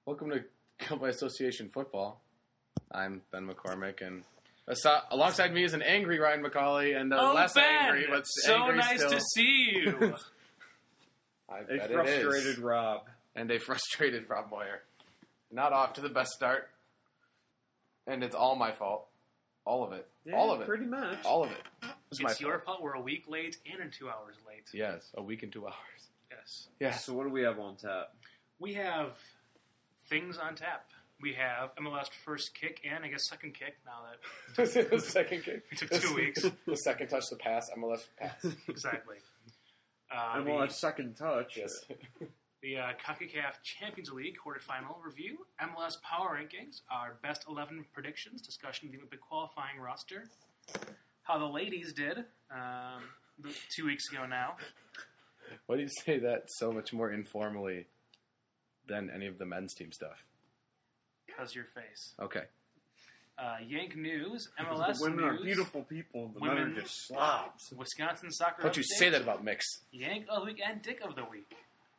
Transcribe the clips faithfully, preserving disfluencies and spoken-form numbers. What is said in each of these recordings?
Welcome to Company Association Football. I'm Ben McCormick, and alongside me is an angry Ryan McCauley, and uh, oh, less Ben, angry, but so angry nice still. to see you. I a bet frustrated it is. Rob. And a frustrated Rob Moyer. Not off to the best start. And it's all my fault. All of it. Yeah, all of it. pretty much. All of it. It's, my It's your fault. fault. We're a week late and in two hours late. Yes, a week and two hours. Yes. Yes. So what do we have on tap? We have things on tap. We have M L S first kick and I guess second kick now that the second kick. it took two weeks. The second touch, the pass, M L S pass. Exactly. Uh, And the we'll have second touch. Yes. the uh, CONCACAF Champions League quarterfinal review, M L S power rankings, our best eleven predictions, discussion of the Olympic qualifying roster, how the ladies did um, two weeks ago now. Why do you say that so much more informally than any of the men's team stuff? Because your face. Okay. Uh, Yank News, M L Because S the women News, are beautiful people, and the men Women- are just slobs. Wisconsin Soccer Don't you Update, say that about Mix. Yank of the Week and Dick of the Week.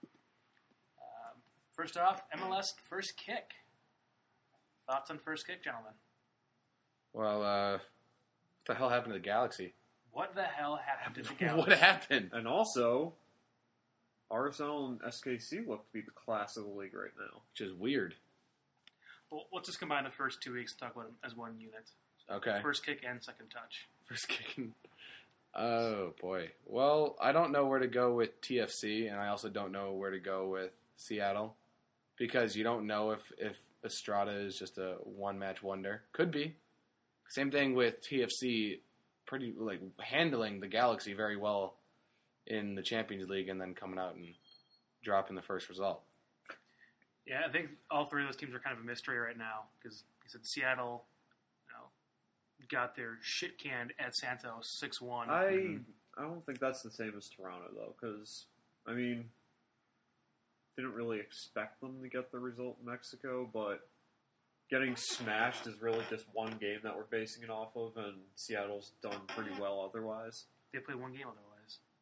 Um, first off, M L S first kick. Thoughts on first kick, gentlemen? Well, uh, what the hell happened to the Galaxy? What the hell happened to the Galaxy? What happened? And also, R S L and S K C look to be the class of the league right now. Which is weird. Well, let's just combine the first two weeks and talk about them as one unit. Okay. First kick and second touch. First kicking. Oh, boy. Well, I don't know where to go with T F C, and I also don't know where to go with Seattle. Because you don't know if, if Estrada is just a one-match wonder. Could be. Same thing with T F C, pretty like handling the Galaxy very well in the Champions League and then coming out and dropping the first result. Yeah, I think all three of those teams are kind of a mystery right now because he said Seattle, you know, got their shit canned at Santos six one. I Mhm. I don't think that's the same as Toronto, though, because, I mean, didn't really expect them to get the result in Mexico, but getting smashed is really just one game that we're basing it off of, and Seattle's done pretty well otherwise. They played one game otherwise.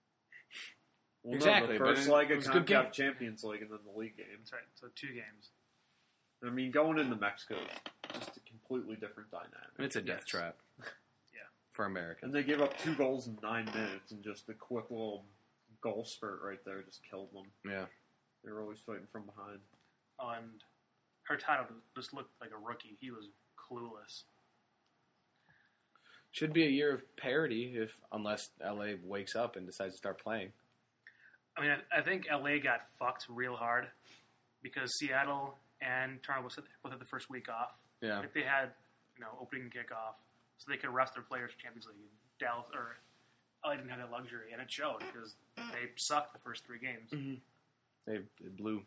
Well, Exactly, no, but the first it- leg it of was a good game. CONCACAF Champions League and then the league game. That's right. So two games. I mean, going into Mexico is just a completely different dynamic. It's a death Yes. trap. Yeah. For Americans. And they gave up two goals in nine minutes, and just a quick little goal spurt right there just killed them. Yeah. They were always fighting from behind. Oh, and Hurtado just looked like a rookie. He was clueless. Should be a year of parity if unless L A wakes up and decides to start playing. I mean, I, I think L A got fucked real hard because Seattle and Toronto both both had the first week off. Yeah. If they had, you know, opening kickoff, so they could rest their players for Champions League. Dallas or L A didn't have that luxury, and it showed because they sucked the first three games. Mm-hmm. They, they blew.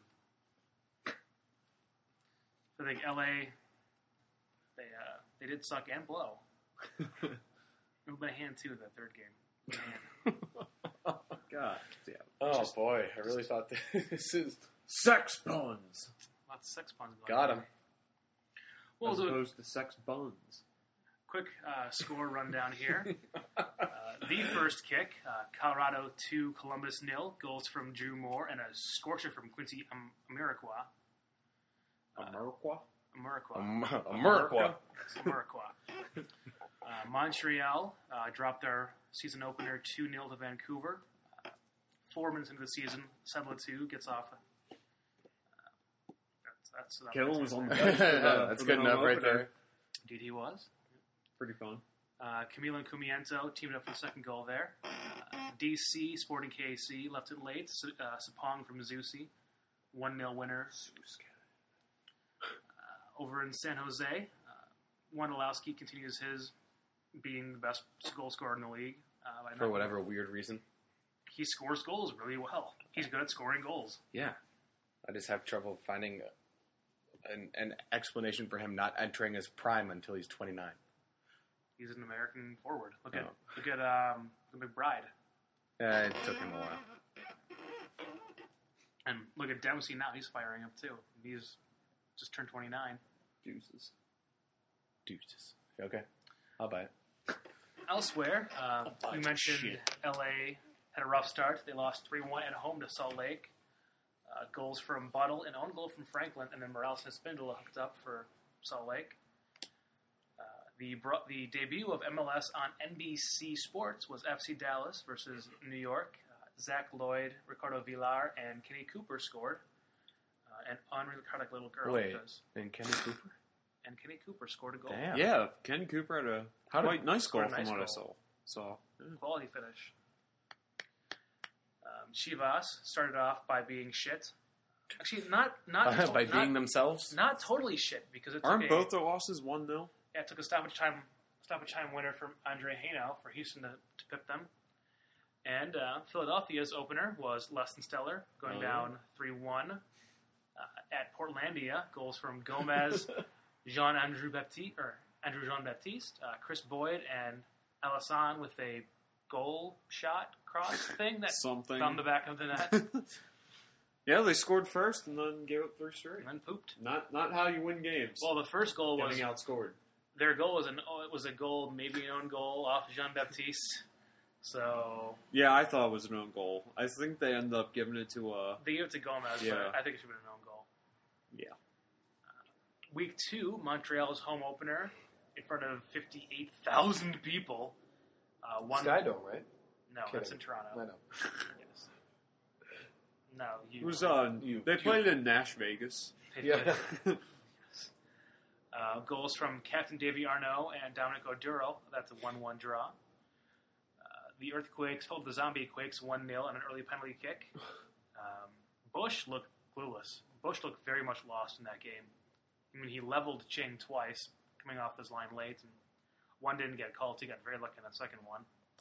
So I think L A, they uh, they did suck and blow. A little bit of hand too in that third game. Hand. God. Yeah. Oh Just boy, I really thought this is sex buns. Lots of sex puns. Going got on. him. Well, as so opposed to sex buns. quick uh, score rundown here. uh, the first kick, uh, Colorado two, Columbus nil. Goals from Drew Moore and a scorcher from Quincy um, Amarikwa. Ameriqua? Amarikwa. Am- America. Amarikwa. Uh, Montreal uh, dropped their season opener two nil to Vancouver. Uh, four minutes into the season, Sebla two gets off. Uh, that's, that's, Kellen was on the That's bench for the, for the good home enough right opener. there. Indeed, he was. Pretty fun. Uh, Camilo and Cumiento teamed up for the second goal there. Uh, D C, Sporting K C, left it late. S- uh, Sapong from Zusi, one nil winner. Uh, over in San Jose, uh, Wondolowski continues his being the best goal scorer in the league. Uh, by For nine- whatever weird reason. He scores goals really well. He's good at scoring goals. Yeah. I just have trouble finding an, an explanation for him not entering his prime until he's twenty-nine. He's an American forward. Look at Oh. look at um, the McBride. Uh, it took him a while. And look at Dempsey now. He's firing up too. He's just turned twenty-nine. Juices. Deuces. Okay. I'll buy it. Elsewhere, uh, bunch we of mentioned shit. L A had a rough start. They lost three one at home to Salt Lake. Uh, goals from Buttle, an own goal from Franklin, and then Morales and Spindle hooked up for Salt Lake. Uh, the bro- the debut of M L S on N B C Sports was F C Dallas versus New York. Uh, Zach Lloyd, Ricardo Villar, and Kenny Cooper scored. Uh, and Henri Leclerc, little girl, Wait, does. and Kenny Cooper? And Kenny Cooper scored a goal. Damn. Yeah, Ken Cooper had a How did- quite nice goal scored a from nice what I goal. saw. So, yeah. Quality finish. Um, Chivas started off by being shit. Actually, not not By not, being themselves? not totally shit because it took Aren't a, both the losses one nil? yeah, it took a stoppage time stoppage time winner from Andre Haino for Houston to, to pip them. And uh, Philadelphia's opener was less than stellar, going Oh. down three one uh, at Portlandia. Goals from Gomez, Jean Andrew Baptiste or Andrew Jean Baptiste, uh, Chris Boyd, and Alisson with a goal shot cross thing that Something. found the back of the net Yeah, they scored first and then gave up three straight. and then pooped. Not not how you win games. Well, the first goal was Getting outscored. their goal was an oh, it was a goal, maybe an own goal off Jean Baptiste. So Yeah, I thought it was an own goal. I think they ended up giving it to uh they gave it to Gomez, Yeah. but I think it should have been an own goal. Yeah. Week two, Montreal's home opener in front of fifty-eight thousand people. Uh, one Skydome, right? No, Kidding. that's in Toronto. I know. Yes. No, you. It was uh You- they you- played in Nash Vegas. they Yeah. played- Uh, goals from Captain Davy Arnaud and Dominic Oduro. That's a one one draw. Uh, the Earthquakes followed the Zombie Quakes one nil on an early penalty kick. Um, Bush looked clueless. Bush looked very much lost in that game. I mean, he leveled Ching twice, coming off his line late, and one didn't get called. He got very lucky in that second one.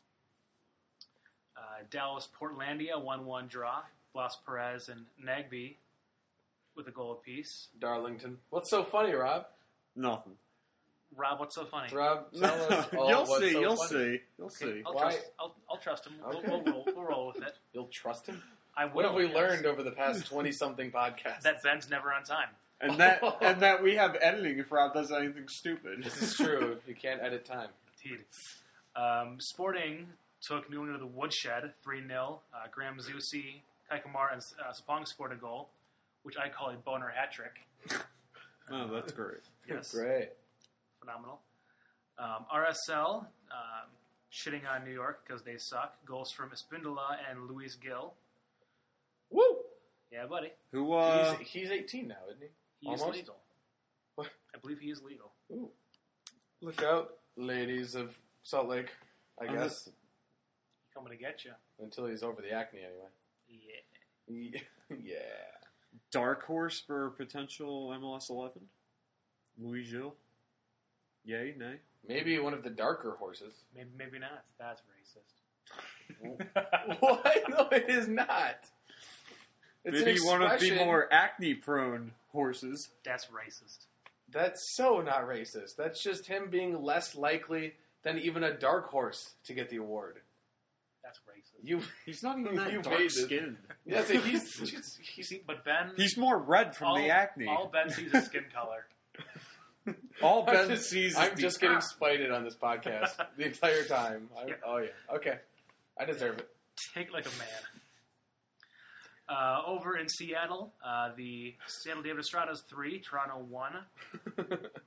Uh, Dallas Portlandia one one draw. Blas Perez and Nagby with a goal apiece. Darlington. What's so funny, Rob? Nothing. Rob, what's so funny? Rob, tell us all you'll what's see, so you'll funny. see. You'll Okay, see. I'll Why- trust. I'll, I'll trust him. We'll, Okay. we'll, roll, we'll roll with it. You'll trust him? I What will. have we yes. learned over the past twenty-something podcasts? That Ben's never on time. And that and that we have editing if Rob does anything stupid. This is true. You can't edit time. Indeed. Um, Sporting took New England to the woodshed, three nil. Uh, Graham Zusi, Kai Kamar, and uh, Sapong scored a goal, which I call a boner hat trick. Oh, that's great. Yes. Great. Phenomenal. Um, R S L, um, shitting on New York because they suck. Goals from Espindola and Luis Gil. Woo! Yeah, buddy. Who uh he's, he's eighteen now, isn't he? He is Almost? legal. What? I believe he is legal. Ooh. Look out, ladies of Salt Lake, I I'm guess. He's coming to get you. Until he's over the acne, anyway. Yeah. Yeah. dark horse for potential M L S eleven? Louis Gilles? Yay, nay? Maybe one of the darker horses. Maybe, maybe not. That's racist. What? No, it is not. It's an Maybe one of the expression. more acne-prone horses. That's racist. That's so not racist. That's just him being less likely than even a dark horse to get the award. That's racist. You, He's not even You that made dark this. skinned. yeah, so he's, he's, he's See, but Ben, He's more red from all, the acne. all Ben sees is skin color. All I'm Ben just, sees is I'm the- just getting spited on this podcast the entire time. I, Yeah. Oh yeah, okay, I deserve it. Take it like a man. Uh, over in Seattle, uh, the Seattle David Estrada's three, Toronto one. I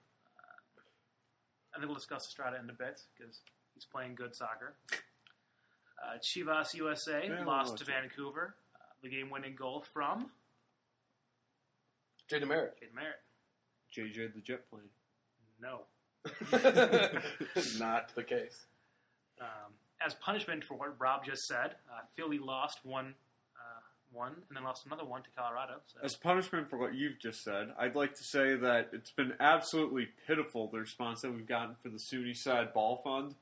think we'll discuss Estrada in a bit because he's playing good soccer. Uh, Chivas U S A Yeah, lost well, to Vancouver. Uh, the game-winning goal from Jaden Merritt. Jaden Merritt. J J the jet plane. No. Not the case. Um, as punishment for what Rob just said, uh, Philly lost one, uh, one, and then lost another one to Colorado. So. As punishment for what you've just said, I'd like to say that it's been absolutely pitiful, the response that we've gotten for the SUNY Side Ball Fund.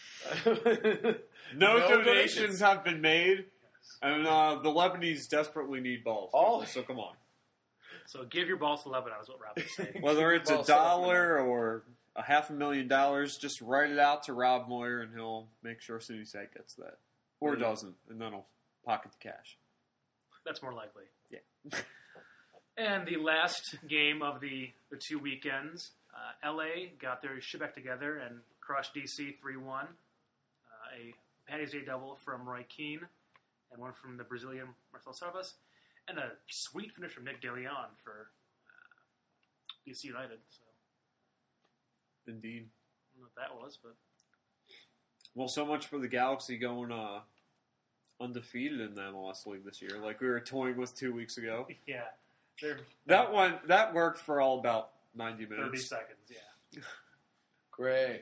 No, No donations, donations. have been made, and uh, the Lebanese desperately need balls. All- people, so come on. So give your balls to Lebanon is what Rob is saying. Whether it's Well, a so- dollar or a half a million dollars, just write it out to Rob Moyer, and he'll make sure SUNY Side gets that. Or Yeah. doesn't, and then he'll pocket the cash. That's more likely. Yeah. And the last game of the, the two weekends, uh, L A got their shit back together and crushed D C three one. Uh, a Patty's Day double from Roy Keane and one from the Brazilian Marcel Sarvas. And a sweet finish from Nick DeLeon for uh, D C United. So Indeed. I don't know what that was, but Well, so much for the Galaxy going uh, undefeated in the M L S League this year, like we were toying with two weeks ago. yeah, they're That one that worked for all about ninety thirty minutes. seconds. Yeah. Great.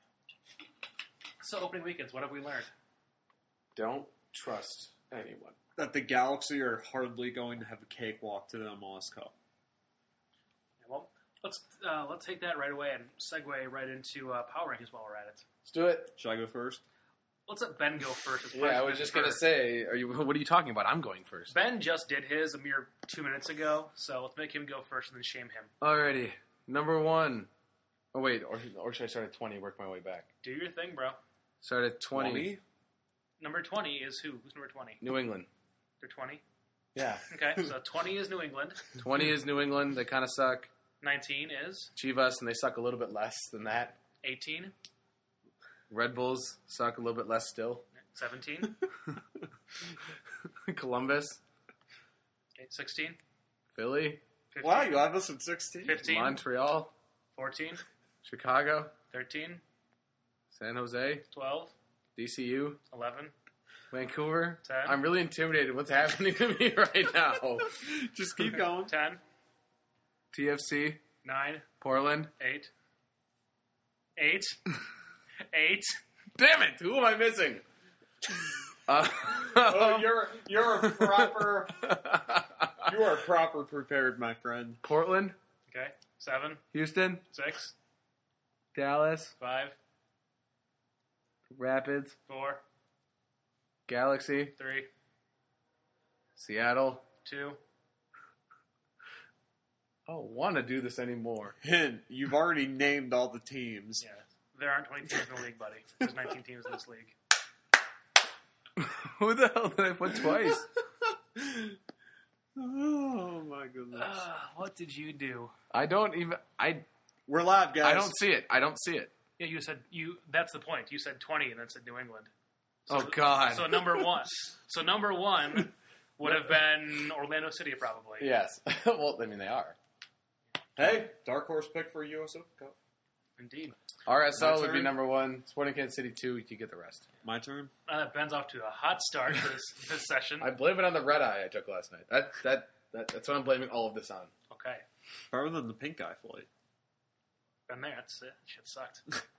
So opening weekends, what have we learned? Don't trust anyone. That the Galaxy are hardly going to have a cakewalk to the M L S Cup. Yeah, well, let's uh, let's take that right away and segue right into uh, power rankings while we're at it. Let's do it. Should I go first? Let's let Ben go first. as Yeah, I Vice was just President gonna first. say, are you? What are you talking about? I'm going first. Ben just did his a mere two minutes ago, so let's make him go first and then shame him. Alrighty, number one. Oh wait, or or should I start at twenty? Work my way back. Do your thing, bro. Start at twenty. twenty? Number twenty is who? Who's number twenty? New England. They're twenty. Yeah. Okay, so twenty is New England. twenty is New England. They kind of suck. nineteen is Chivas, and they suck a little bit less than that. eighteen. Red Bulls suck a little bit less still. seventeen. Columbus, Okay, sixteen. Philly, fifteen. Wow, you have us at sixteen? fifteen. Montreal, fourteen. Chicago, thirteen. San Jose, twelve. D C U, eleven. Vancouver. ten. I'm really intimidated. What's happening to me right now? Just keep going. ten. T F C, nine. Portland. eight. eight. eight. Damn it! Who am I missing? Uh, Oh, you're you're a proper you are proper prepared, my friend. Portland, Okay, seven. Houston, six. Dallas, five. Rapids, four. Galaxy, three. Seattle. two. I don't want to do this anymore. Hint, you've already named all the teams. Yeah, there aren't twenty teams in the league, buddy. There's nineteen teams in this league. Who the hell did I put twice? Oh my goodness. Uh, what did you do? I don't even. I We're live, guys. I don't see it. I don't see it. Yeah, you said you. That's the point. You said twenty and then said New England. So, Oh God. So number one. So number one would have been Orlando City, probably. Yes. Well, I mean they are. Hey, dark horse pick for U S O Cup. Indeed. R S L My would be turn. number one. Sporting Kansas City two. You get the rest. My turn. Uh, Ben's off to a hot start for this, this session. I blame it on the red eye I took last night. That that, that that's what I'm blaming all of this on. Okay. Better than the pink eye flight. Been there. That's it. Shit sucked.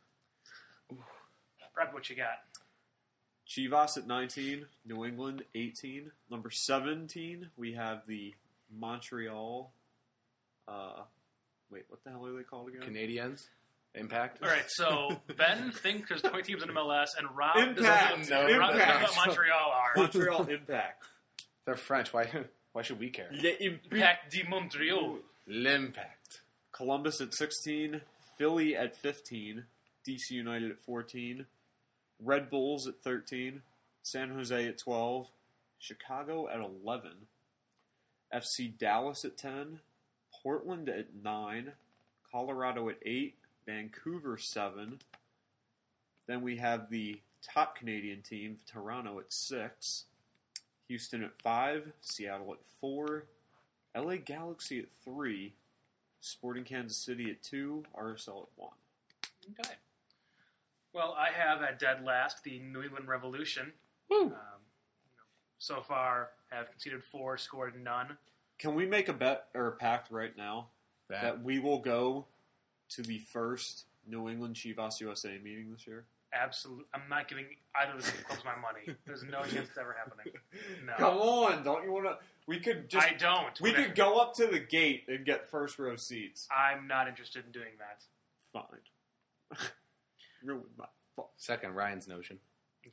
Brad, what you got? Chivas at nineteen, New England eighteen. Number seventeen, we have the Montreal. Uh, wait, what the hell are they called again? Canadians, Impact. All right, so Ben thinks there's twenty teams in M L S, and Rob Impact. doesn't No, know, Rob doesn't know Impact. what Montreal are. Montreal Impact. They're French. Why why should we care? Le Impact. Impact de Montreal. L'Impact. Columbus at sixteen, Philly at fifteen, D C United at fourteen, Red Bulls at thirteen, San Jose at twelve, Chicago at eleven, F C Dallas at ten, Portland at nine, Colorado at eight, Vancouver seven. Then we have the top Canadian team, Toronto at six, Houston at five, Seattle at four, L A Galaxy at three, Sporting Kansas City at two, R S L at one. Okay. Well, I have at dead last the New England Revolution. Woo. Um, you know, so far, have conceded four, scored none. Can we make a bet or a pact right now That. that we will go to the first New England Chivas U S A meeting this year? Absolutely. I'm not giving either of these clubs my money. There's no chance it's ever happening. No. Come on, don't you want to? We could just. I don't. we could go up to the gate and get first row seats. I'm not interested in doing that. Fine. Ruined my fuck. Second, Ryan's notion. Yeah.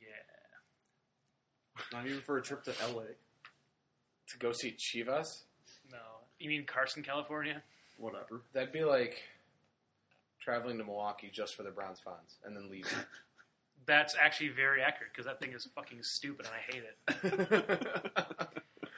Not even for a trip to L A. To go see Chivas? No. You mean Carson, California? Whatever. That'd be like traveling to Milwaukee just for the Browns fans and then leaving. That's actually very accurate because that thing is fucking stupid and I hate it.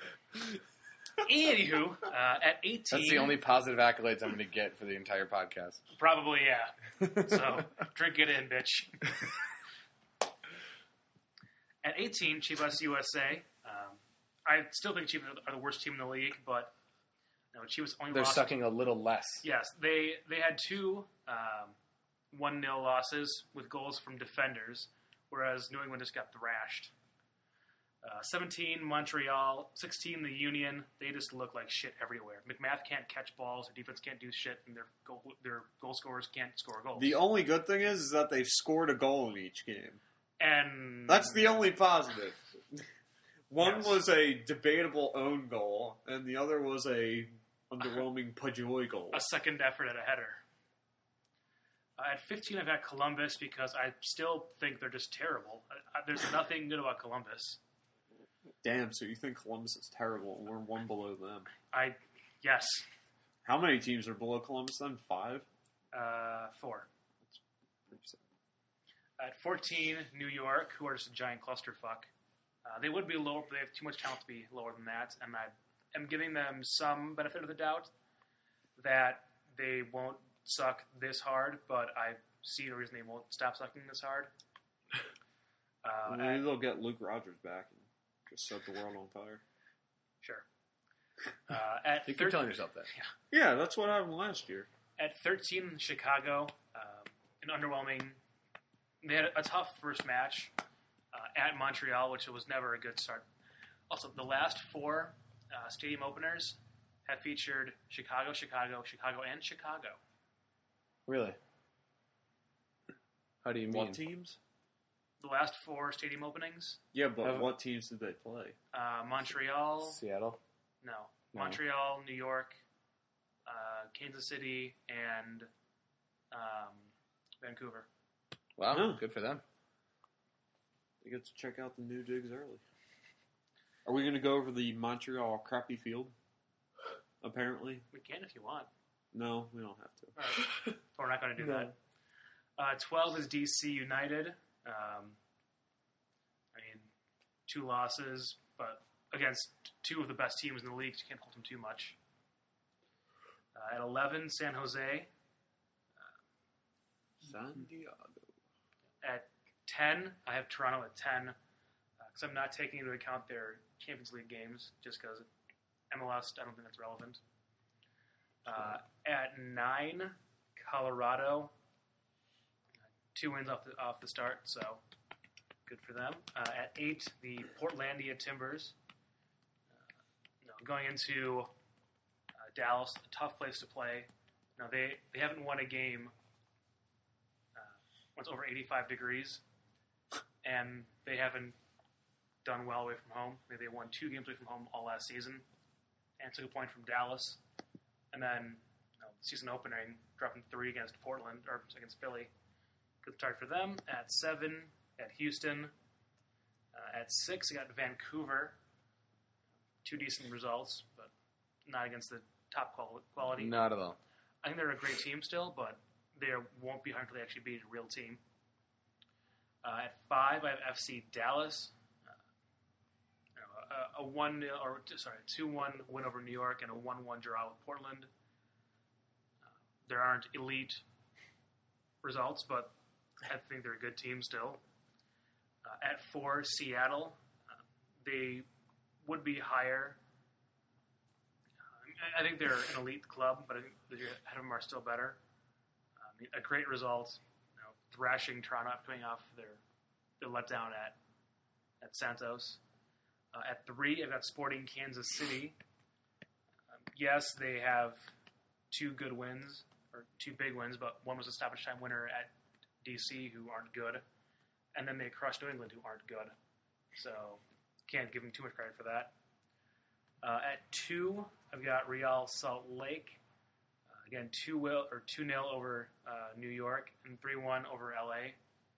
Anywho, uh, at eighteen, That's the only positive accolades I'm going to get for the entire podcast. probably yeah. So drink it in, bitch. At eighteen, Chivas U S A. Um, I still think Chiefs are the worst team in the league, but you know, Chiefs only They're lost. sucking a little less. Yes, they they had two um, one nil losses with goals from defenders, whereas New England just got thrashed. Uh, seventeen, Montreal. sixteen, the Union. They just look like shit everywhere. McMath can't catch balls. Their defense can't do shit, and their goal, their goal scorers can't score goals. The only good thing is, is that they've scored a goal in each game. and That's the only positive. One Yes. was a debatable own goal, and the other was a underwhelming Pajoy goal. a second effort at a header. Uh, at fifteen, I've got Columbus because I still think they're just terrible. I, I, there's nothing good about Columbus. Damn, so you think Columbus is terrible and we're one below them. I yes, How many teams are below Columbus then? Five? uh, four. Pretty sad. At fourteen, New York, who are just a giant clusterfuck. Uh, they would be lower, but they have too much talent to be lower than that, and I am giving them some benefit of the doubt that they won't suck this hard, but I see no reason they won't stop sucking this hard. Uh, Maybe at- they'll get Luke Rogers back and just set the world on fire. sure. Uh, at You keep thir- telling yourself that. Yeah, that's what happened last year. At thirteen, Chicago, um, an underwhelming. They had a tough first match uh, at Montreal, which was never a good start. Also, the last four uh, stadium openers have featured Chicago, Chicago, Chicago, and Chicago. Really? How do you mean? What teams? The last four stadium openings, Yeah, but Have- what teams did they play? uh, Montreal, Seattle? no, No. Montreal, New York, uh, Kansas City, and um, Vancouver. Wow, Huh. good for them. You get to check out the new digs early. Are we going to go over the Montreal crappy field? Apparently. We can if you want. No, we don't have to. All right. We're not going to do No. that. Uh, twelve is D C United. Um, I mean, two losses, but against two of the best teams in the league, so you can't hold them too much. Uh, at eleven, San Jose. San Diego. At ten, I have Toronto at ten, because I'm not taking into account their Champions League games, just because M L S, I don't think that's relevant. Uh, at nine, Colorado. Two wins off the off the start, so good for them. Uh, at eight, the Portlandia Timbers. Uh, you know, going into uh, Dallas, a tough place to play. Now they, they haven't won a game uh, when it's over eighty-five degrees, and they haven't done well away from home. Maybe they won two games away from home all last season, and took a point from Dallas, and then you know, season opening dropping three against Portland or against Philly. Good start for them. At seven, at Houston. Uh, at six, I got Vancouver. Two decent results, but not against the top qual- quality. Not at all. I think they're a great team still, but they won't be hard until they actually beat a real team. Uh, at five, I have F C Dallas. Uh, a, a one nil or sorry, two one win over New York and a one one draw with Portland. Uh, there aren't elite results, but I think they're a good team still. Uh, at four, Seattle. Uh, they would be higher. Uh, I think they're an elite club, but I think the ahead of them are still better. I mean, a great result, you know, thrashing Toronto coming off their their letdown at at Santos. Uh, at three, I've got Sporting Kansas City. Um, yes, they have two good wins, or two big wins, but one was a stoppage time winner at D C, who aren't good, and then they crushed New England, who aren't good. So, can't give them too much credit for that. Uh, at two, I've got Real Salt Lake. Uh, again, two will or two nil over uh, New York, and three one over L A.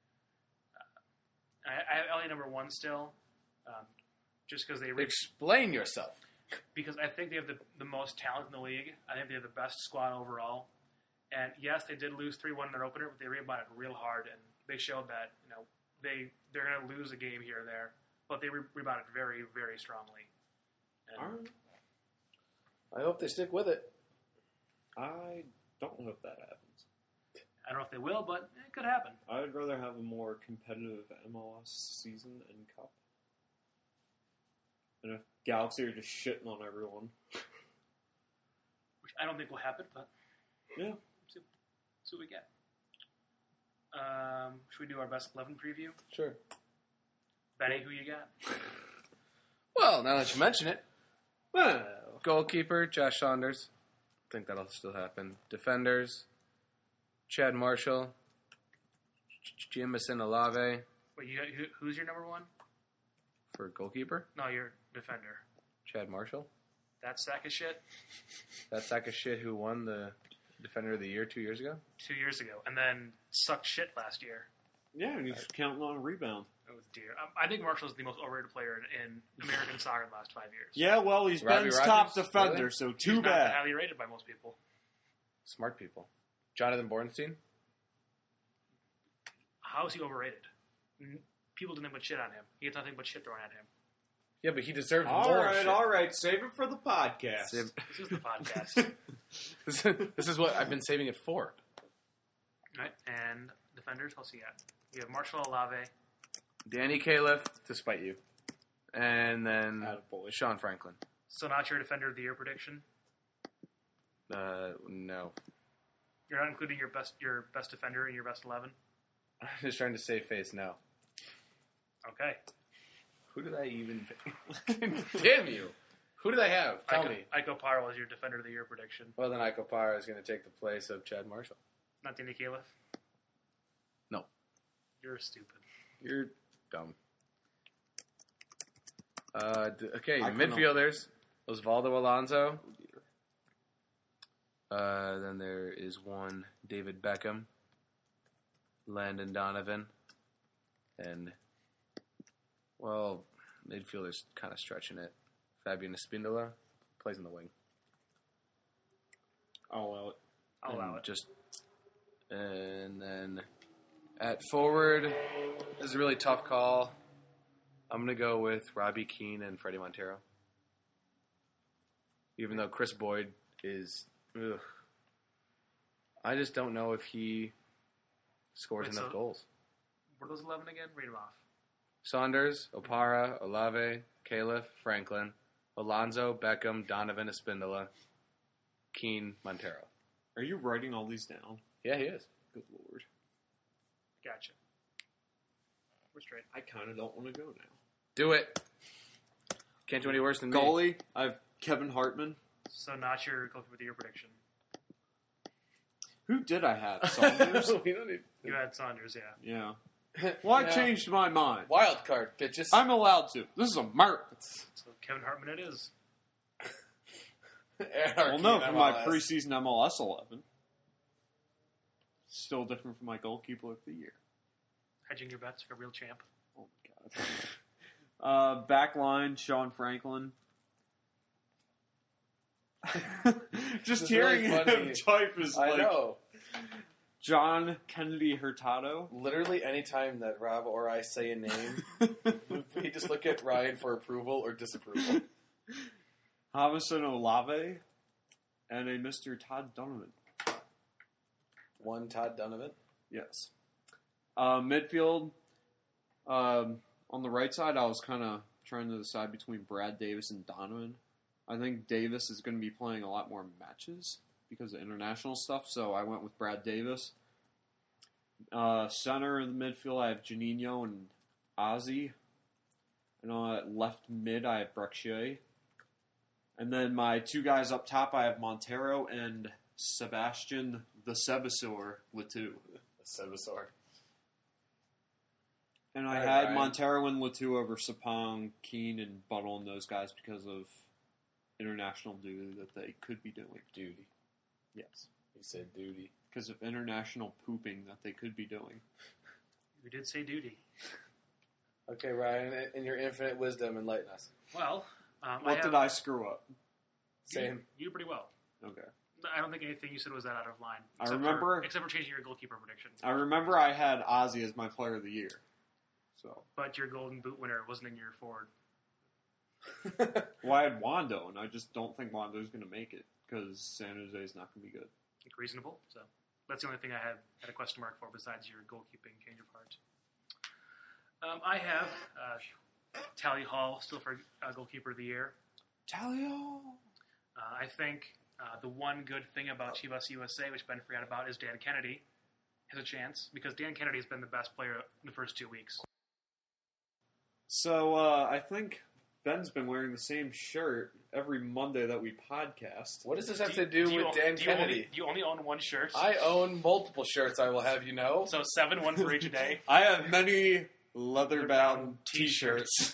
Uh, I, I have L A number one still, um, just because they reached. Explain yourself. Because I think they have the, the most talent in the league. I think they have the best squad overall. And yes, they did lose three one in their opener, but they rebounded real hard, and they showed that you know they they're going to lose a game here or there, but they re- rebounded very very strongly. And All right. I hope they stick with it. I don't hope that happens. I don't know if they will, but it could happen. I'd rather have a more competitive M L S season and cup. And if Galaxy are just shitting on everyone. Which I don't think will happen, but Yeah. see, see what we get. Um, should we do our best eleven preview? Sure. Benny, who you got? Well, now that you mention it, Well, goalkeeper Josh Saunders. I think that'll still happen. Defenders: Chad Marshall, Jamison Olave Wait, you got, who, who's your number one? for goalkeeper. No, your defender. Chad Marshall. That sack of shit That sack of shit who won the Defender of the Year two years ago. two years ago, and then sucked shit last year. yeah, and he's counting on a rebound. Oh dear, um, I think Marshall's the most overrated player in, in American soccer in the last five years. Yeah, well, he's Robbie Ben's Rogers? top defender, Really? so He's too not that bad. highly rated by most people. Smart people. Jonathan Bornstein. How is he overrated? N- People didn't put shit on him. He gets nothing but shit thrown at him. Yeah, but he deserves All more right, shit. all right, save it for the podcast. Save- This is the podcast. this, is, this is what I've been saving it for. Right, and defenders, what's he got? We have Marshall Olave. Danny Califf, to spite you. And then Attaboy. Sean Franklin. So not your defender of the year prediction. Uh, no. You're not including your best your best defender in your best eleven. I'm just trying to save face. No. Okay. Who did I even... Damn you. Who did I have? Tell Iko, me. Iko Parra was your defender of the year prediction. Well, then Iko Parra is going to take the place of Chad Marshall. Not Danny Califf. No. You're stupid. You're dumb. Uh, d- okay, I the couldn't- midfielders. Osvaldo Alonso. Uh, then there is one David Beckham, Landon Donovan, and, well, midfielders kind of stretching it. Fabian Espindola plays in the wing. I'll allow it. I'll And allow it. Just, and then at forward, this is a really tough call. I'm going to go with Robbie Keane and Freddie Montero. Even though Chris Boyd is... Ugh. I just don't know if he scores Wait, enough so- goals. What are those eleven again? Read them off. Saunders, Opara, Olave, Califf, Franklin, Alonso, Beckham, Donovan, Espindola, Keane, Montero. Are you writing all these down? Yeah, he is. Good lord. Gotcha. We're straight. I kind of don't want to go now. Do it. Can't do any worse than me. Goalie, I have Kevin Hartman. So not your goalkeeper of the year prediction. Who did I have? Saunders? We don't need... You had Saunders, yeah. yeah. Well, I Yeah. changed my mind. Wild card, bitches. I'm allowed to. This is America. So Kevin Hartman it is. Well, no, for my preseason M L S eleven. Still different from my goalkeeper of the year. Hedging your bets like a real champ. Oh my god. uh, back line, Sean Franklin. Just It's hearing really funny. him type is I like know. John Kennedy Hurtado. Literally, anytime that Rob or I say a name, we just look at Ryan for approval or disapproval. Jamison Olave, and a Mister Todd Donovan. One Todd Donovan. Yes. Uh, midfield, um, on the right side, I was kind of trying to decide between Brad Davis and Donovan. I think Davis is going to be playing a lot more matches because of international stuff, so I went with Brad Davis. Uh, center in the midfield, I have Juninho and Ozzy. And on left mid, I have Brek-Shea. And then my two guys up top, I have Montero and Sebastian the Sebasaur Letou. Sebasaur. And I All right, had Ryan. Montero and Letou over Sapong, Keane, and Buttle and those guys because of international duty that they could be doing. Duty. Yes. He said duty. Because of international pooping that they could be doing. We did say duty. Okay, Ryan, in your infinite wisdom, enlighten us. Well, um, What I did have, I screw up? you, Same. You did pretty well. Okay. I don't think anything you said was that out of line. I except remember- for, except for changing your goalkeeper prediction. I remember I had Ozzy as my player of the year. So, But your Golden Boot winner wasn't in your forward. well, I had Wando, and I just don't think Wando's going to make it because San Jose's not going to be good. I think reasonable. So that's the only thing I had had a question mark for besides your goalkeeping change of heart. Um, I have uh, Tally Hall still for uh, goalkeeper of the year. Talio. Uh, I think uh, the one good thing about Chivas U S A, which Ben forgot about, is Dan Kennedy has a chance because Dan Kennedy has been the best player in the first two weeks. So uh, I think Ben's been wearing the same shirt every Monday that we podcast. What does this have Do you- to do, do you with own- Dan do you Kennedy? Only, do you only own one shirt? I own multiple shirts, I will have you know. So seven, one for each day. I have many leather-bound Leather-bound T-shirts.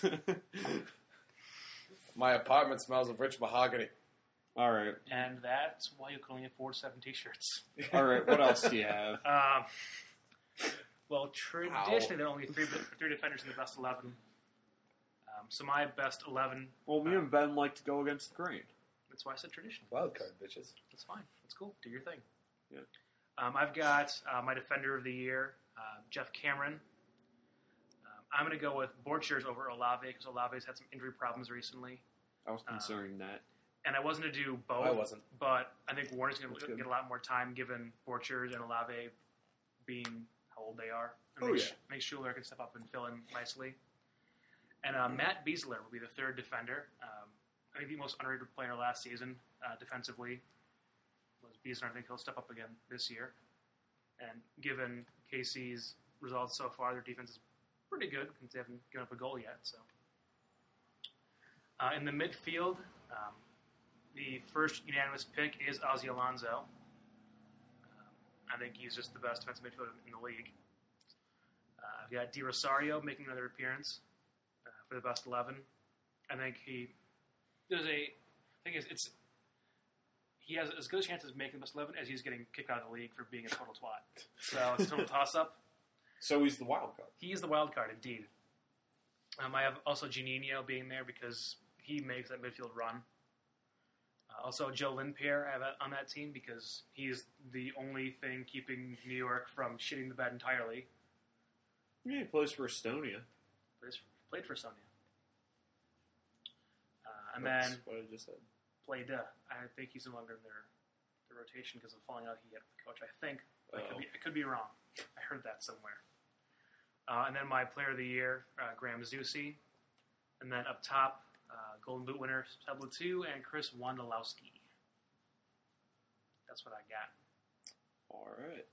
My apartment smells of rich mahogany. All right, And that's why you can only afford seven T-shirts. all right. What else do you have? Um, well, traditionally there are only three three defenders in the best eleven. Um, so my best eleven. Well, me and Ben like to go against the grain. That's why I said tradition. Wild card, bitches. That's fine. That's cool. Do your thing. Yeah. Um, I've got uh, my defender of the year, uh, Jeff Cameron. Um, I'm going to go with Borchers over Olave because Olave's had some injury problems recently. I was considering that. And I wasn't to do both. I wasn't. But I think Warner's going That's to good. get a lot more time given Borchers and Olave being how old they are. And Oh, make, yeah. Sh- make Schuler can step up and fill in nicely. And uh, Matt Beasler will be the third defender. Um, I think the most underrated player last season uh, defensively was Beasler. I think he'll step up again this year. And given K C's results so far, their defense is pretty good since they haven't given up a goal yet. So, uh, in the midfield, um, the first unanimous pick is Ozzy Alonso. Um, I think he's just the best defensive midfielder in the league. Uh, I've got Di Rosario making another appearance uh, for the best eleven. I think he there's a thing is it's he has as good a chance of making the best eleven as he's getting kicked out of the league for being a total twat. So it's a total toss up. So he's the wild card. He is the wild card indeed. Um, I have also Juninho being there because he makes that midfield run. Uh, also, Joe Lindpierre I have on that team because he's the only thing keeping New York from shitting the bed entirely. Yeah, he plays for Estonia. But he's played for Sonia. Uh, and That's then what I just said. played. Uh, I think he's no longer in their, their rotation because of falling out he had with the coach. I think. I could Oh. be, I could be wrong. I heard that somewhere. Uh, and then my player of the year, uh, Graham Zusi. And then up top, uh, Golden Boot winner Pablo two and Chris Wondolowski. That's what I got. All right.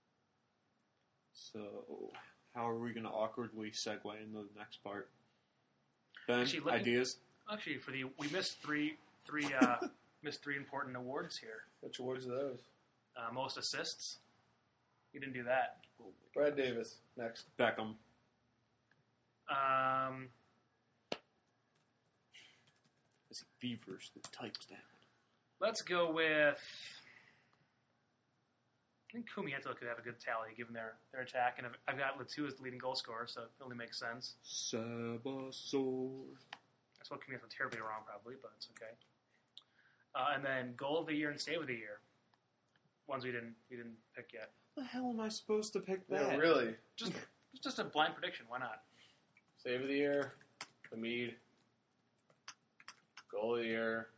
So, how are we going to awkwardly segue into the next part? Ben, Actually, let me- ideas? Actually, for the we missed three three uh, missed three important awards here. Which awards are those? Uh, most assists. We didn't do that. Brad Davis, next. Beckham. Um, As he feverishly types down. let's go with. I think Kumiento could have a good tally given their, their attack, and I've, I've got Latu as the leading goal scorer, so it only makes sense. Sabasor. I spelled Kumiento terribly wrong, probably, but it's okay. Uh, and then goal of the year and save of the year, ones we didn't we didn't pick yet. The hell am I supposed to pick that? Yeah, really. Just it's just a blind prediction. Why not? Save of the year, Hamid. Goal of the year.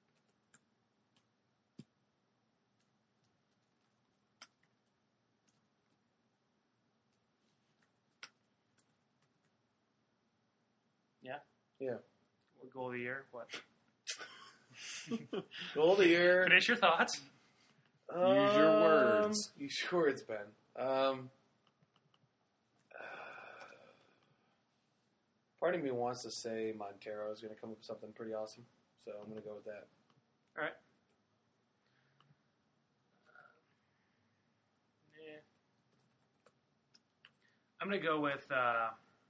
Yeah. Yeah. What goal of the year? What? Goal of the year. Finish your thoughts. Use your Um, words. Use your words, Ben. Um, part of me wants to say Montero is going to come up with something pretty awesome, so I'm going to go with that. All right. Yeah. I'm going to go with uh,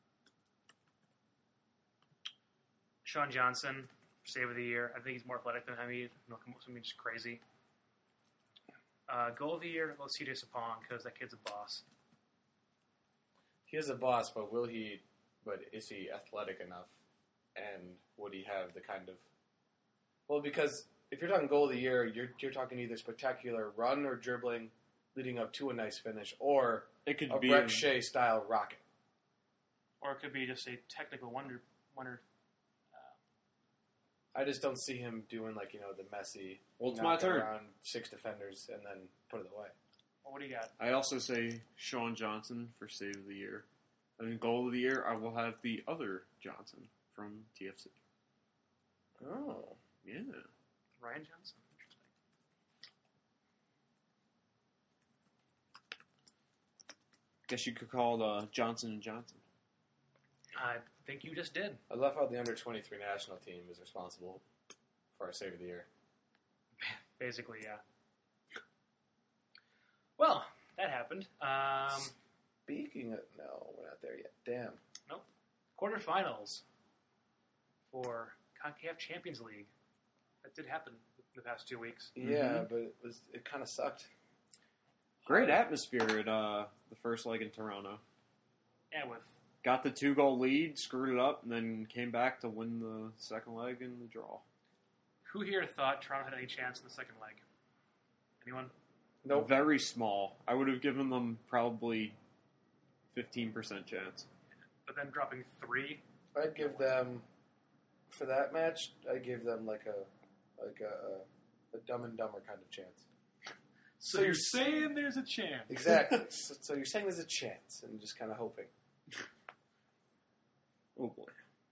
Sean Johnson, save of the year. I think he's more athletic than Hamid. He'll come up with something just crazy. Uh, goal of the year, go C J Sapong because that kid's a boss. He is a boss, but will he? But is he athletic enough? And would he have the kind of? Well, because if you're talking goal of the year, you're you're talking either spectacular run or dribbling, leading up to a nice finish, or It could a be. Breck Shea style rocket. Or it could be just a technical wonder. wonder. I just don't see him doing like you know the Messi. Well, it's knocking my turn. Around six defenders and then put it away. Well, what do you got? I also say Sean Johnson for save of the year. And in goal of the year, I will have the other Johnson from T F C. Oh. Yeah. Ryan Johnson. Interesting. Guess you could call it uh, Johnson and Johnson. I think you just did. I love how the under twenty-three national team is responsible for our save of the year. Basically, yeah. Well, that happened. Um, Speaking of... No, we're not there yet. Damn. nope. Quarterfinals for CONCACAF Champions League. That did happen the past two weeks. Yeah, Mhm. but it was it kind of sucked. Great atmosphere at uh, the first leg in Toronto. Yeah, with Got the two-goal lead, screwed it up, and then came back to win the second leg in the draw. who here thought Toronto had any chance in the second leg? Anyone? Nope. Very small. I would have given them probably fifteen percent chance. But then dropping three. I'd give them for that match. I'd give them like a like a, a Dumb and Dumber kind of chance. So, So you're you're saying there's a chance? Exactly. so, so you're saying there's a chance, and just kind of hoping. Oh boy.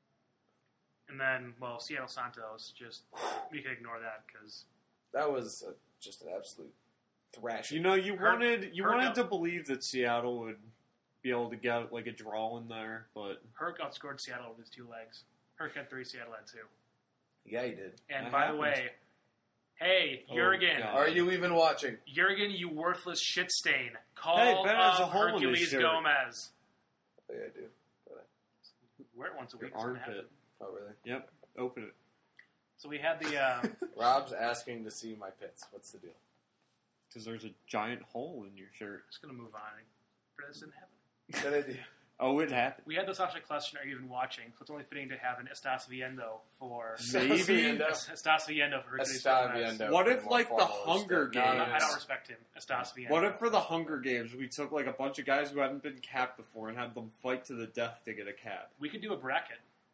And then, well, Seattle Santos, just we can ignore that because That was a, just an absolute thrashing. You know, you Her- wanted you her wanted go- to believe that Seattle would be able to get like a draw in there, but Herc outscored Seattle with his two legs. Herc had three, Seattle had two. Yeah, he did. And That by happens. the way, hey, Oh, Jurgen, God. Are you even watching? Jurgen, you worthless shit stain. Call Hey, Ben has up a hole in his Hercules shirt. Gomez. Oh, yeah, I do. Wear it once a your week. It's gonna happen. armpit. Oh, really? Yep, open it. So we had the. Um, Rob's asking to see my pits. What's the deal? Because there's a giant hole in your shirt. just gonna move on. But this didn't happen. Good idea. Oh, it happened. We had the Sasha question, are you even watching? So it's only fitting to have an Estas Viendo for Maybe. Estas Viendo for Hercules Estas Gomez. Viendo. What if, More like, the formal Hunger stuff. No, No, no, I Games? don't respect him. Estas Viendo. What if for the Hunger Games we took like a bunch of guys who hadn't been capped before and had them fight to the death to get a cap? we could do a bracket?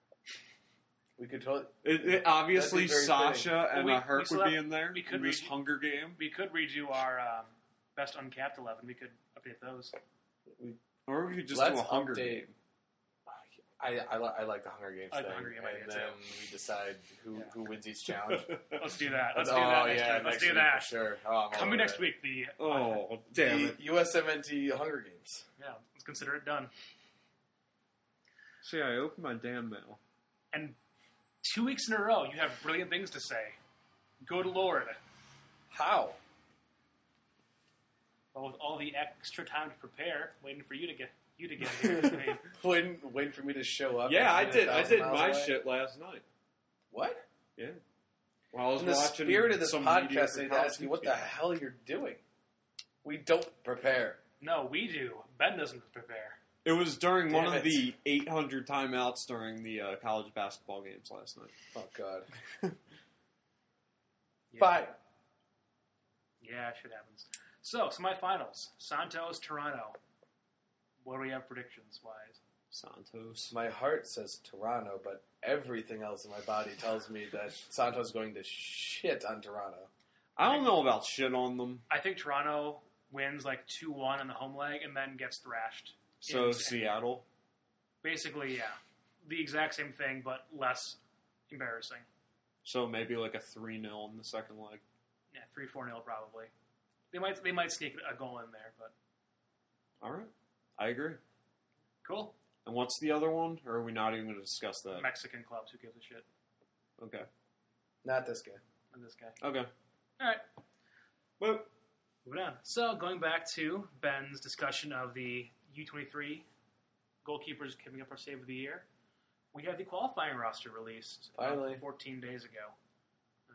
We could totally. It, it, obviously, That'd be very Sasha Well, and we- uh, Herc we still would be have- in there. we could This read- Hunger Game, We could redo our um, best uncapped eleven. We could update those. or we could just Let's do a Hunger update- Game. I, I, li- I like the Hunger Games I like the thing, Hunger Game and idea, then we decide who, Yeah. who wins each challenge. Let's do that. Let's oh do that next yeah, week. Let's next do week that. for sure. Oh, I'm all Coming over next it. week, the Oh, damn the it! U S M N T Hunger Games. yeah. Let's consider it done. See, I opened my damn mail. And two weeks in a row, you have brilliant things to say. Good Lord. How? Well, with all the extra time to prepare, waiting for you to get you to get here. I mean, waiting, waiting for me to show up. Yeah, I and did. a I thousand did miles my away? shit last night. What? Yeah. While I was In the watching spirit of this some podcast, mediocre I'd college ask you what the game. hell you're doing. We don't prepare. no, we do. Ben doesn't prepare. It was during one Damn of it. the eight hundred timeouts during the uh, college basketball games last night. Oh God. Yeah. Fine. Yeah, shit happens. So, semifinals. Santos, Toronto. What do we have predictions wise? Santos. My heart says Toronto, but everything else in my body tells me that Santos is going to shit on Toronto. I don't know about shit on them. I think Toronto wins like two one on the home leg and then gets thrashed. So in- Seattle. Basically, yeah. The exact same thing, but less embarrassing. So maybe like a three nil in the second leg. Yeah, three four nil probably. They might they might sneak a goal in there, but All right. I agree. cool. And what's the other one? Or are we not even going to discuss that? Mexican clubs, who gives a shit? Okay. Not this guy. And this guy. Okay. All right. Well, Moving on. So, going back to Ben's discussion of the U twenty-three goalkeepers giving up our save of the year, we had the qualifying roster released uh, Finally. fourteen days ago. Uh,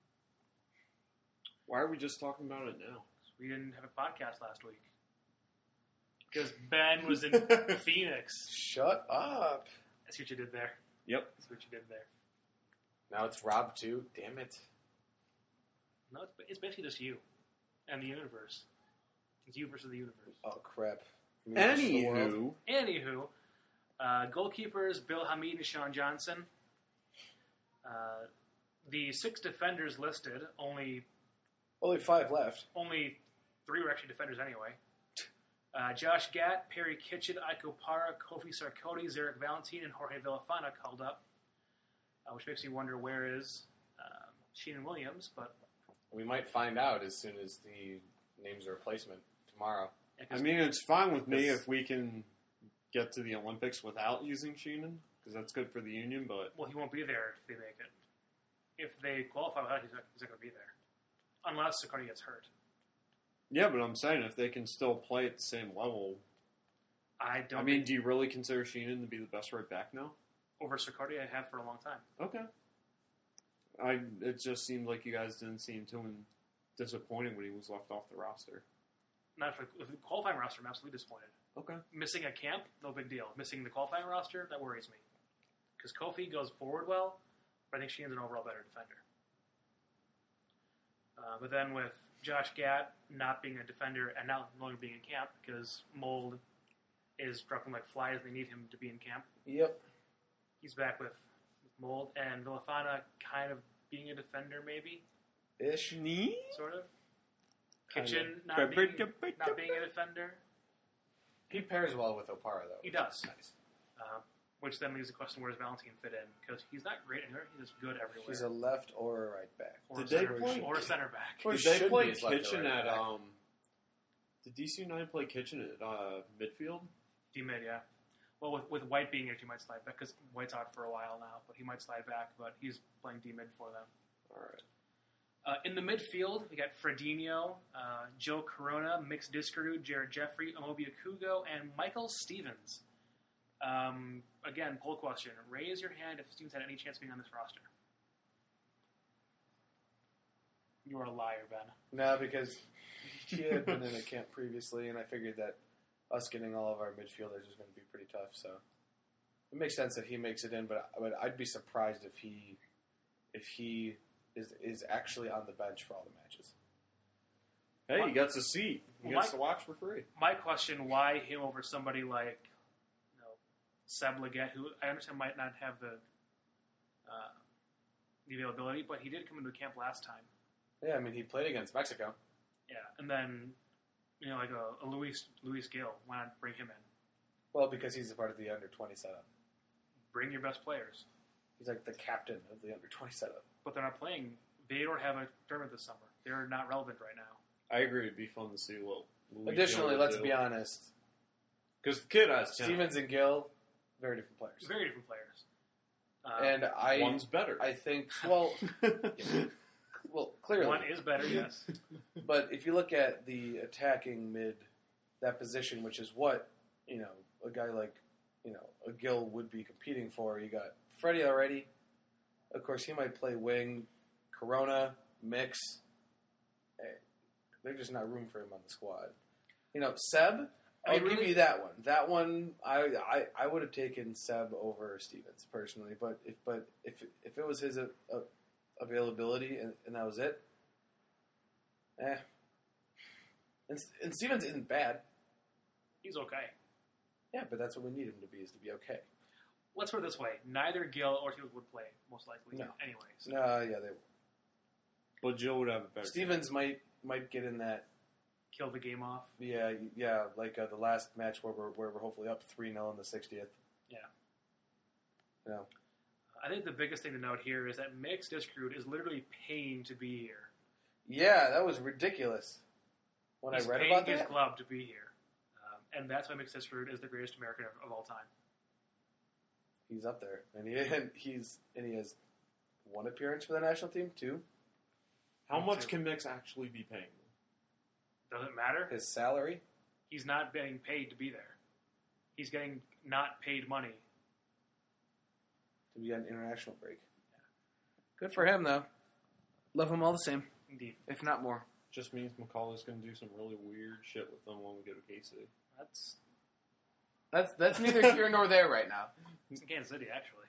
why are we just talking about it now? we didn't have a podcast last week because Ben was in Phoenix. Shut up. I see what you did there. Yep. I see what you did there. Now it's Rob too. Damn it. No, it's, it's basically just you and the universe. It's you versus the universe. Oh crap. Me versus the world. Anywho, Anywho, uh, goalkeepers Bill Hamid and Sean Johnson. Uh, the six defenders listed, only Only five left. only three were actually defenders anyway. Uh, Josh Gatt, Perry Kitchen, Iko Para, Kofi Sarkodie, Zarek Valentine, and Jorge Villafana called up, uh, which makes me wonder where is um, Sheenan Williams, but We might find out as soon as the names a replacement tomorrow. yeah, I 'cause mean, it's fine with me Because- if we can get to the Olympics without using Sheenan, because that's good for the union, but well, he won't be there if they make it. If they qualify without, he's not, he's not going to be there, unless Sarkodie gets hurt. yeah, but I'm saying if they can still play at the same level, I don't. I mean, think do you really consider Sheenan to be the best right back now? over Sarkodie, I have for a long time. Okay. I it just seemed like you guys didn't seem too disappointed when he was left off the roster. Not for the qualifying roster. I'm absolutely disappointed. Okay. Missing a camp, no big deal. Missing the qualifying roster, that worries me. Because Kofi goes forward well, but I think Sheenan's an overall better defender. Uh, but then with Josh Gatt not being a defender and now no longer being in camp because Mold is dropping like flies, they need him to be in camp. Yep. He's back with, with Mold and Villafana kind of being a defender, maybe, Ish. sort of. Kind Kitchen of. not being, not being a defender. He pairs well with Opara, though. He does. Nice. Uh, which then leaves the question, where does Valentine fit in? Because he's not great anywhere. He's just good everywhere. He's a left or a right back. or, a Did they center, play- or a center back. Or Did should they be play his left or Kitchen right at back. um? Did D C United play Kitchen at uh, midfield? D-mid, yeah. Well, with, with White being here, he might slide back, because White's out for a while now, but he might slide back, but he's playing D-mid for them. All right. Uh, in the midfield, we got Fredinho, uh, Joe Corona, Mix Discarud, Jared Jeffrey, Amobia Kugo, and Michael Stevens. Um, again, poll question. Raise your hand if Stevens had any chance of being on this roster. You are a liar, Ben. No, because he had been in a camp previously, and I figured that us getting all of our midfielders is going to be pretty tough. So it makes sense that he makes it in, but but I'd be surprised if he if he is is actually on the bench for all the matches. Hey, What? he gets a seat. He Well, gets my- to watch for free. My question, why him over somebody like you know, Seb Leggett, who I understand might not have the uh, the availability, but he did come into camp last time. Yeah, I mean he played against Mexico. Yeah, and then you know like a, a Luis Luis Gil, why not bring him in? Well, because he's a part of the under twenty setup. Bring your best players, He's like the captain of the under twenty setup. but they're not playing. They don't have a tournament this summer. They're not relevant right now. I agree. It'd be fun to see what. Louis Additionally, Gill let's do. be honest. Because the kid has talent. Stevens and Gill, very different players. Very different players. Um, And I, One's better. I think, well, well, clearly, one is better, yes. but if you look at the attacking mid, that position, which is what you know, a guy like you know a Gill would be competing for. You got Freddie already. Of course, he might play wing. Corona, Mix. Hey, there's just not room for him on the squad. You know, Seb. I I'll mean, give really- you that one. That one, I, I, I would have taken Seb over Stevens personally. But if but if if it was his uh, uh, availability and, and that was it, eh. And, and Stevens isn't bad. He's okay. Yeah, but that's what we need him to be, is to be okay. Let's put it this way: neither Gil or Stevens would play, most likely. No. Anyway, so No, yeah, they. But Jill would have a better. Stevens might might get in that. kill the game off. Yeah, yeah, like uh, the last match where we're where we're hopefully up three nil in the sixtieth. Yeah. You know, I think the biggest thing to note here is that Mix Discrude is literally paying to be here. yeah, that was ridiculous. When He's I read paying about his that, club to be here, um, and that's why Mix Discrude is the greatest American of, of all time. he's up there, and he and he's and he has one appearance for the national team, two. How Me much too. can Mix actually be paying? Doesn't matter. His salary, He's not getting paid to be there. He's getting not paid money. to be on international break. Good for him, though. Love him all the same, Indeed. if not more. Just means McCauley's going to do some really weird shit with them when we go to K C. That's That's that's neither here nor there right now. he's in Kansas City, actually.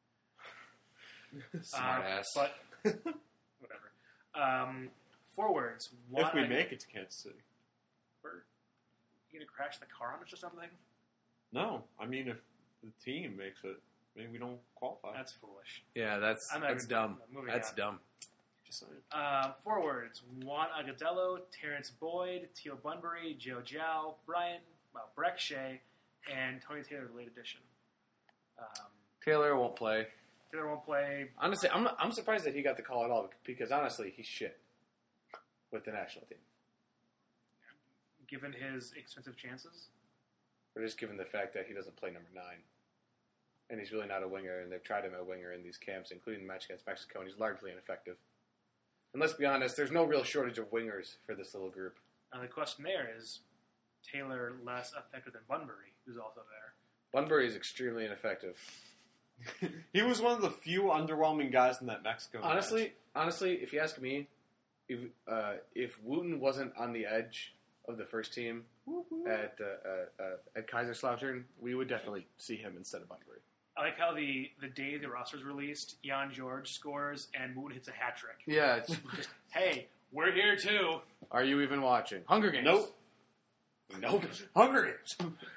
Smart Uh, ass. But whatever. Um, forwards. If we Juan- make it to Kansas City. We're- You gonna crash the car on us or something? No, I mean if the team makes it, maybe we don't qualify. That's foolish. Yeah, that's I'm not that's even- dumb. moving That's on. dumb. Just saying. Uh, forwards: Juan Agadello, Terrence Boyd, Teal Bunbury, Joe Zhao, Brian uh, Breck Shea, and Tony Taylor, the late addition. Um, Taylor won't play. Taylor won't play. Honestly, I'm I'm surprised that he got the call at all because honestly, he's shit with the national team. Given his expensive chances. Or just given the fact that he doesn't play number nine. And he's really not a winger, and they've tried him at winger in these camps, including the match against Mexico, and he's largely ineffective. And let's be honest, there's no real shortage of wingers for this little group. Now the question there is, Taylor less effective than Bunbury, who's also there? Bunbury is extremely ineffective. He was one of the few underwhelming guys in that Mexico Honestly, match. honestly, if you ask me, if uh, if Wooten wasn't on the edge of the first team at uh, uh, uh, at Kaiserslautern, we would definitely see him instead of Bunbury. I like how the, the day the roster's released, Jan George scores and Wooten hits a hat trick. Yeah. It's, Just, hey, we're here too. are you even watching? Hunger Games. Nope. Nope. Hunger Games.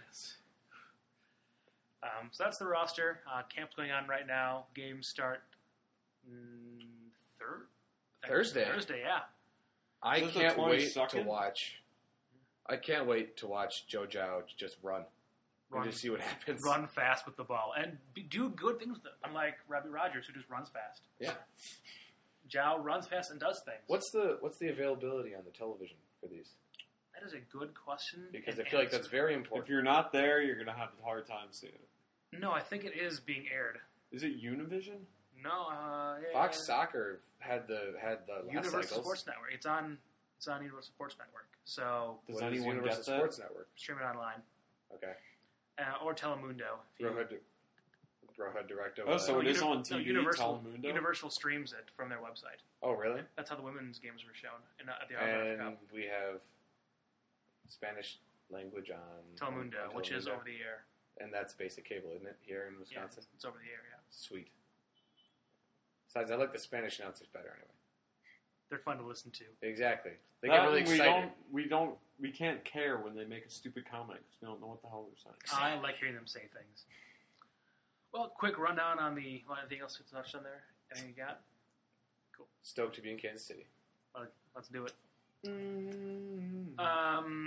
Um, so that's the roster. Uh, camp's going on right now. Games start mm, third Thursday. Thursday, yeah. I Is this the can't wait to twenty-second? watch. I can't wait to watch Joe Zhao just run, Run, and just see what happens. run fast with the ball and be, do good things with it. Unlike Robbie Rogers, who just runs fast. Yeah. Zhao runs fast and does things. What's the What's the availability on the television for these? That is a good question. Because and I feel like that's answer. very If important. you're not there, you're going to have a hard time seeing it. No, I think it is being aired. Is it Univision? No, uh, yeah, Fox Soccer had the had the last Universal cycles. Sports Network. It's on. It's on Universal Sports Network. So Does What is anyone Universal get that? Sports Network? stream it online Okay. uh, or Telemundo. If you- Brohood, Brohood Directo. Oh, so No, it is Uni- on no, T V, Universal, Telemundo? Universal streams it from their website. Oh, really? That's how the women's games were shown in, uh, at the Algarve And Cup. we have Spanish language on Telemundo, on which is Telemundo. over the air. And that's basic cable, isn't it? Here in Yeah, Wisconsin. it's over the air. Yeah, Sweet. Besides, I like the Spanish announcers better anyway. they're fun to listen to. Exactly. They That get really and we excited. don't, we don't, we can't care when they make a stupid comment because we don't know what the hell they're saying. I like hearing them say things. Well, quick rundown on the well, anything else to touch on there? Anything you got? Stoked to be in Kansas City. Well, let's do it. Mm. Um,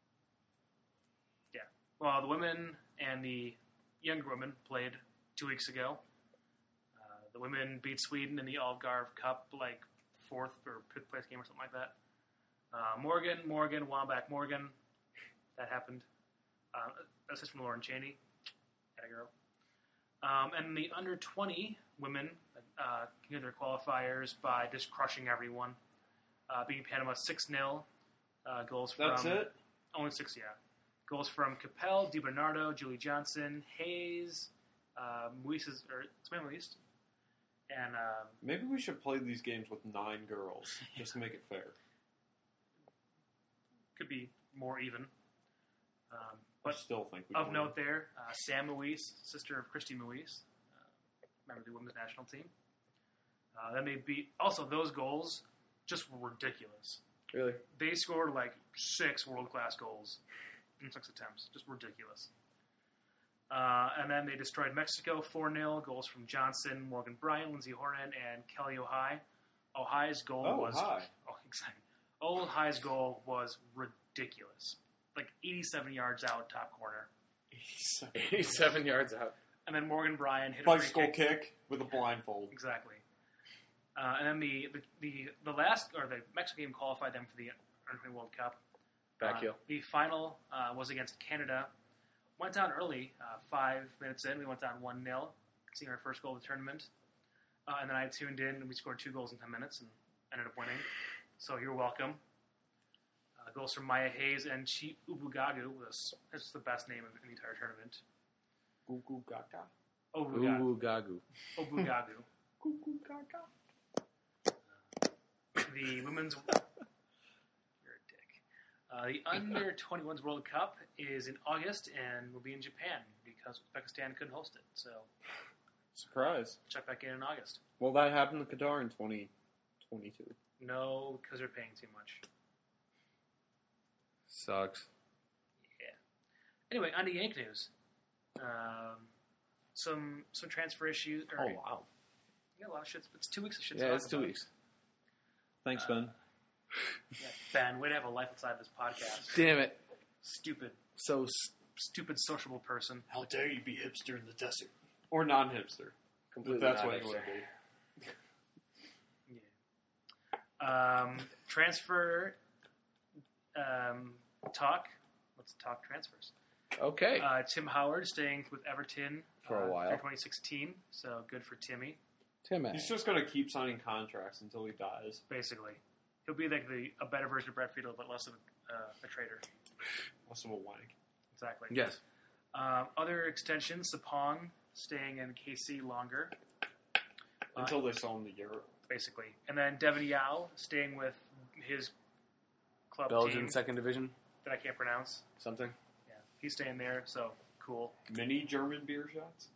yeah. Well, the women and the younger women played two weeks ago. Uh, the women beat Sweden in the Algarve Cup, like fourth or fifth place game or something like that. Uh, Morgan, Morgan, Wambach, Morgan. That happened. Uh, that's just from Lauren Cheney. Atta girl. Um, and the under twenty women uh, continued their qualifiers by just crushing everyone. Uh, beating Panama six nil. Uh, goals from... That's it? Only six, yeah. Goals from Capel, DiBernardo, Julie Johnson, Hayes, uh, Moises, or Samantha Moise, and um, Maybe we should play these games with nine girls just to make it fair. could be more even. Um, I but still think we of can. note there, uh, Sam Moise, sister of Christy Moise, uh, member of the women's national team. Uh, then they beat, also those goals just were ridiculous. Really? They scored like six world-class goals in six attempts. Just ridiculous. Uh, and then they destroyed Mexico four nil. Goals from Johnson, Morgan Bryant, Lindsay Horan, and Kelly Ohai. Ohai's goal Oh, was... hi. Oh, exactly. Ohai's goal was ridiculous. Like eighty-seven yards out, top corner. eighty-seven yards out. And then Morgan Bryant hit a free Bicycle kick. kick with a blindfold. Exactly. Uh, and then the, the, the, the last... Or the Mexico game qualified them for the Under twenty World Cup. Back Uh, heel. The final uh, was against Canada. Went down early, uh, five minutes in. We went down one nil, seeing our first goal of the tournament. Uh, and then I tuned in, and we scored two goals in ten minutes and ended up winning. So you're welcome. Uh, goals from Maya Hayes and Chi Ubugagu. Was, that's the best name in the entire tournament. Goo goo gaga. Obugagu. Ooh, gagu. Obugagu. Goo goo gaga. The women's... You're a dick. Uh, the under twenty-ones World Cup is in August and will be in Japan because Uzbekistan couldn't host it. So Surprise. check back in in August. Well, that happened in Qatar in twenty twenty-two. No, because they're paying too much. Sucks. Anyway, on to Yank news. Um, some some transfer issues. Or, Oh, wow. Yeah, a lot of shit. It's two weeks of shit. Yeah, to it's talk two about. weeks. Thanks, Uh, Ben. Yeah, Ben, way to have a life outside of this podcast. Damn it. Stupid. So s- stupid, sociable person. How dare you be hipster in the desert? Or non-hipster. completely That's not what you hipster. would be. Yeah. Um, transfer um, talk. Let's talk transfers. Okay. Uh, Tim Howard staying with Everton For a uh, while. through twenty sixteen, so good for Timmy. Tim. He's just going to keep signing contracts until he dies. Basically, he'll be like the a better version of Brett Friedel, but less of a, uh, a traitor. Less of a wank. Exactly. Yes. Uh, other extensions: Sapong staying in K C longer, Until they sell him to Europe. basically, and then Devin Yao staying with his club Belgian team second division. that I can't pronounce. Something. Yeah, he's staying there, so cool. Mini German beer shots?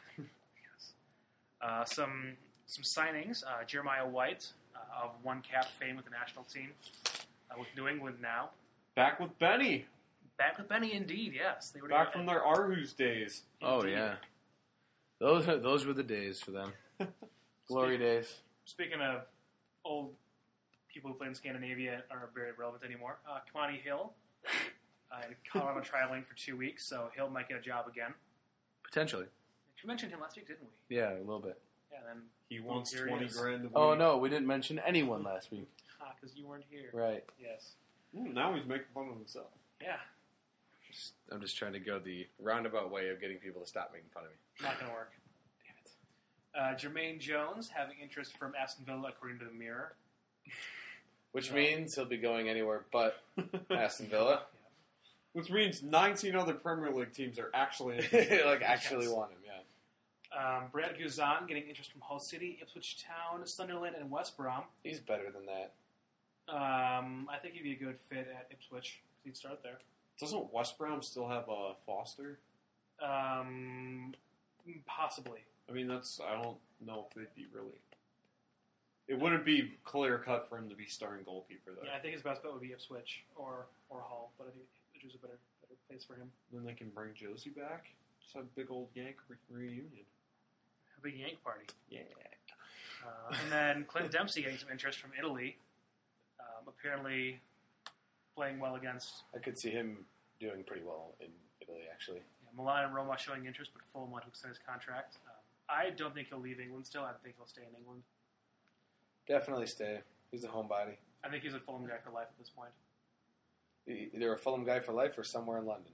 Uh, some some signings: uh, Jeremiah White uh, of one cap fame with the national team, uh, with New England now. Back with Benny. Back with Benny, indeed. Yes, they were Back from their Aarhus days. Oh Indeed. yeah. Those those were the days for them. Glory days. Speaking of old people who play in Scandinavia aren't very relevant anymore, uh, Kamani Hill, uh, in Colorado traveling for two weeks, so Hill might get a job again. Potentially. We mentioned him last week, didn't we? Yeah, a little bit. Yeah, then He wants Here he twenty is. grand a week. Oh no, we didn't mention anyone last week. ah, because you weren't here. Right. Yes. Ooh, now he's making fun of himself. Yeah, Just, I'm just trying to go the roundabout way of getting people to stop making fun of me. not going to work. Damn it. Uh, Jermaine Jones having interest from Aston Villa, according to the Mirror. Which Oh. means he'll be going anywhere but Aston Villa. Which means nineteen other Premier League teams are actually like actually want him. Yeah. Um, Brad Guzan getting interest from Hull City, Ipswich Town, Sunderland, and West Brom. He's better than that. Um, I think he'd be a good fit at Ipswich. He'd start there. Doesn't West Brom still have a Foster? Um, possibly. I mean, that's I don't know if they'd be really. It wouldn't be clear cut for him to be starting goalkeeper though. Yeah, I think his best bet would be Ipswich or or Hull, but I think Ipswich is a better better place for him. Then they can bring Josie back. Just have a big old Yank re- reunion. A big Yank party. Yeah. Uh, and then Clint Dempsey getting some interest from Italy. Um, apparently playing well against I could see him doing pretty well in Italy, actually. yeah, Milan and Roma showing interest, but Fulham want to extend his contract. Um, I don't think he'll leave England still. I think he'll stay in England. Definitely stay. He's a homebody. I think he's a Fulham guy for life at this point. E- Either a Fulham guy for life or somewhere in London.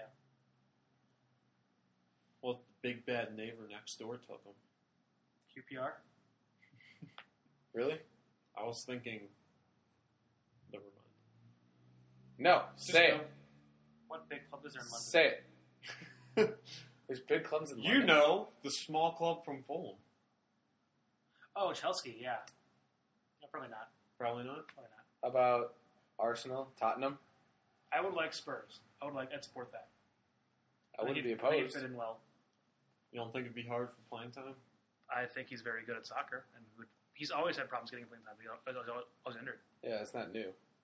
Well, the big bad neighbor next door took him. Q P R. Really? I was thinking. Never mind. No. Just Say go. it. What big club is there in London? Say it. There's big clubs in You London. know the small club from Fulham. Oh, Chelsea, yeah. No, probably not. Probably not. Probably not. How about Arsenal, Tottenham? I would like Spurs. I would like. I'd support that. I wouldn't think be he'd- I think he'd opposed. fit in well. You don't think it'd be hard for playing time? I think he's very good at soccer, and would, he's always had problems getting playing time. He was always, always injured. Yeah, it's not new.